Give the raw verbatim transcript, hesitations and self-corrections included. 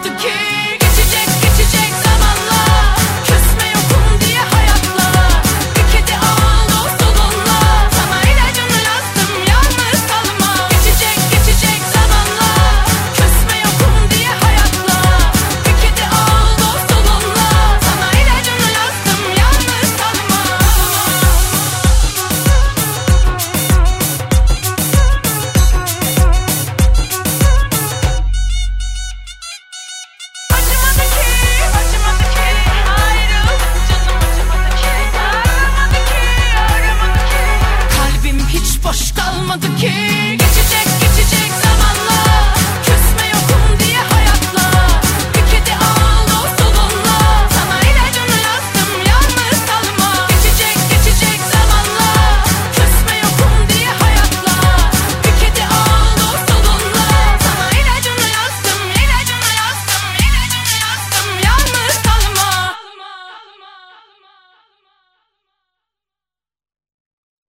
acımadı ki. Geçecek geçecek zamanla, küsme yokum diye hayatla. Bir kedi ağlı solunla, sana ilacını yazdım yalnız kalma. Geçecek geçecek zamanla, küsme yokum diye hayatla. Bir kedi ağlı solunla, sana ilacını yazdım yalnız kalma. Acımadı ki, acımadı ki, ayrıl canım acımadı ki. Ağrımadı ki, ağrımadı ki, kalbim hiç boş kalmadı ki.